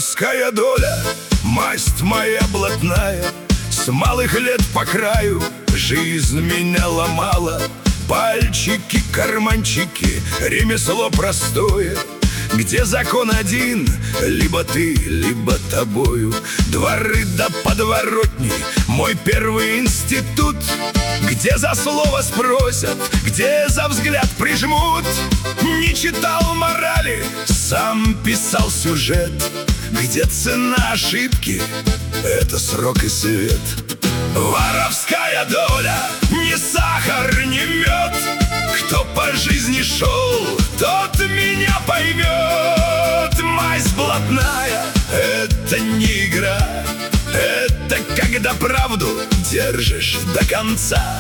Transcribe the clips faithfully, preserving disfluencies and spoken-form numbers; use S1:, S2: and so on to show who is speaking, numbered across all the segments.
S1: Воровская доля, масть моя блатная, с малых лет по краю жизнь меня ломала. Пальчики, карманчики, ремесло простое, где закон один, либо ты, либо тобою. Дворы да подворотни, мой первый институт, где за слово спросят, где за взгляд прижмут. Не читал морали, сам писал сюжет, где цена ошибки — это срок и свет. Воровская доля, не сахар, не мед. Кто по жизни шел, тот меня поймет. Масть блатная — это не игра, это когда правду держишь до конца.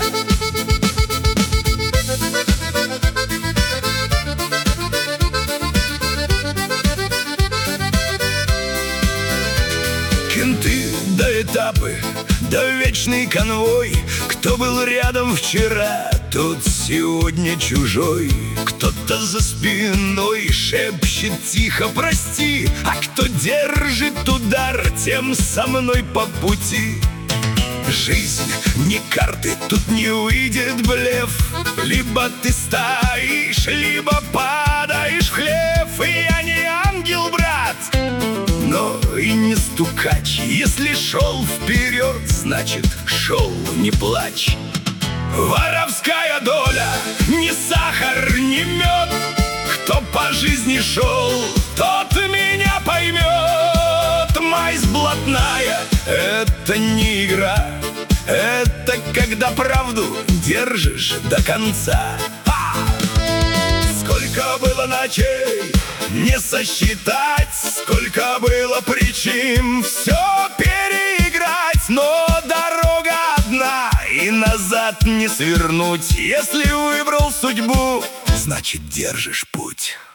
S1: Кенты да этапы, да вечный конвой. Кто был рядом вчера, тот сегодня чужой. Кто-то за спиной шепчет тихо «прости», а кто держит удар, тем со мной по пути. Жизнь не карты, тут не выйдет блеф. Либо ты стоишь, либо падаешь в хлев. И я не ангел, брат, но и не стукач. Если шел вперед, значит шел, не плачь. Воровская доля, не сахар, не мед. Кто по жизни шел, тот меня поймет. Масть блатная — это не игра, это когда правду держишь до конца. Ха! Сколько было ночей, не сосчитать, сколько было причин все переиграть. Но дорога одна, и назад не свернуть. Если выбрал судьбу, значит держишь путь.